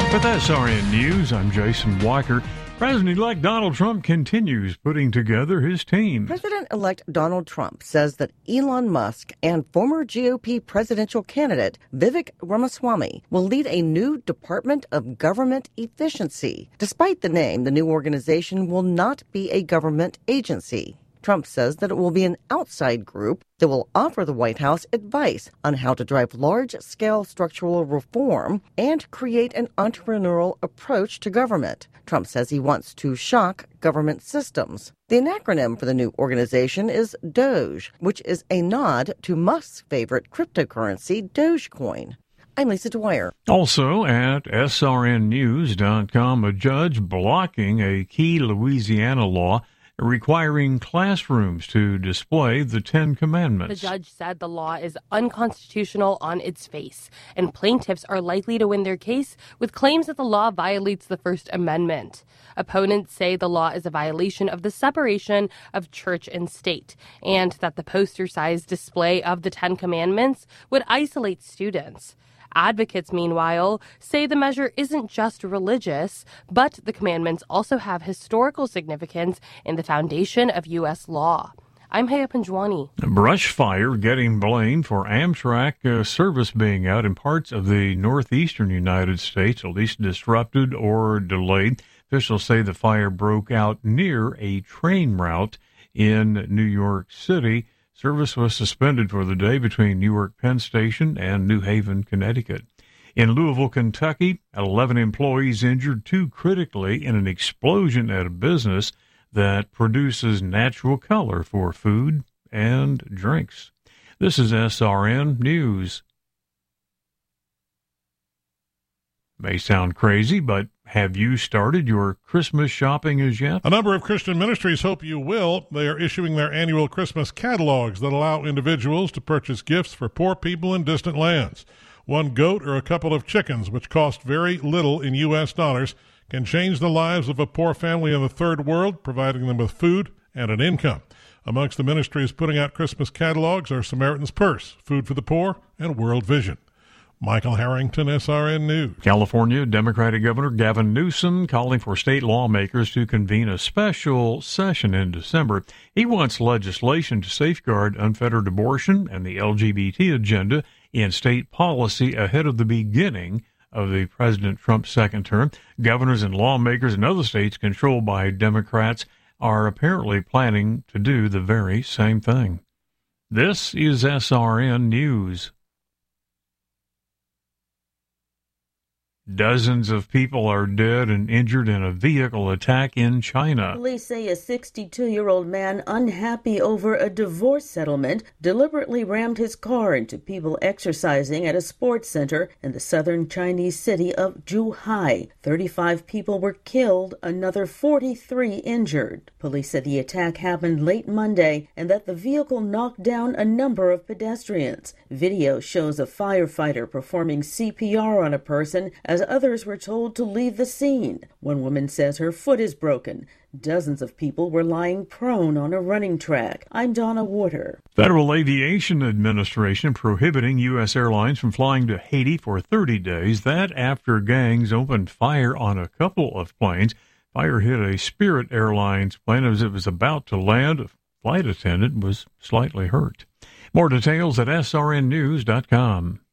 With SRN News, I'm Jason Weicker. President-elect Donald Trump continues putting together his team. President-elect Donald Trump says that Elon Musk and former GOP presidential candidate Vivek Ramaswamy will lead a new Department of Government Efficiency. Despite the name, the new organization will not be a government agency. Trump says that it will be an outside group that will offer the White House advice on how to drive large-scale structural reform and create an entrepreneurial approach to government. Trump says he wants to shock government systems. The acronym for the new organization is DOGE, which is a nod to Musk's favorite cryptocurrency, Dogecoin. I'm Lisa Dwyer. Also at srnnews.com, a judge blocking a key Louisiana law requiring classrooms to display the Ten Commandments. The judge said the law is unconstitutional on its face, and plaintiffs are likely to win their case with claims that the law violates the First Amendment. Opponents say the law is a violation of the separation of church and state, and that the poster-sized display of the Ten Commandments would isolate students. Advocates, meanwhile, say the measure isn't just religious, but the commandments also have historical significance in the foundation of U.S. law. I'm Haya Panjwani. A brush fire getting blamed for Amtrak service being out in parts of the northeastern United States, at least disrupted or delayed. Officials say the fire broke out near a train route in New York City. Service was suspended for the day between Newark Penn Station and New Haven, Connecticut. In Louisville, Kentucky, 11 employees injured, 2 critically, in an explosion at a business that produces natural color for food and drinks. This is SRN News. May sound crazy, but have you started your Christmas shopping as yet? A number of Christian ministries hope you will. They are issuing their annual Christmas catalogs that allow individuals to purchase gifts for poor people in distant lands. One goat or a couple of chickens, which cost very little in U.S. dollars, can change the lives of a poor family in the third world, providing them with food and an income. Amongst the ministries putting out Christmas catalogs are Samaritan's Purse, Food for the Poor, and World Vision. Michael Harrington, SRN News. California Democratic Governor Gavin Newsom calling for state lawmakers to convene a special session in December. He wants legislation to safeguard unfettered abortion and the LGBT agenda in state policy ahead of the beginning of the President Trump's second term. Governors and lawmakers in other states controlled by Democrats are apparently planning to do the very same thing. This is SRN News. Dozens of people are dead and injured in a vehicle attack in China. Police say a 62-year-old man, unhappy over a divorce settlement, deliberately rammed his car into people exercising at a sports center in the southern Chinese city of Zhuhai. 35 people were killed, another 43 injured. Police said the attack happened late Monday and that the vehicle knocked down a number of pedestrians. Video shows a firefighter performing CPR on a person as others were told to leave the scene. One woman says her foot is broken. Dozens of people were lying prone on a running track. I'm Donna Water. Federal Aviation Administration prohibiting U.S. airlines from flying to Haiti for 30 days. That after gangs opened fire on a couple of planes. Fire hit a Spirit Airlines plane as it was about to land. A flight attendant was slightly hurt. More details at srnnews.com.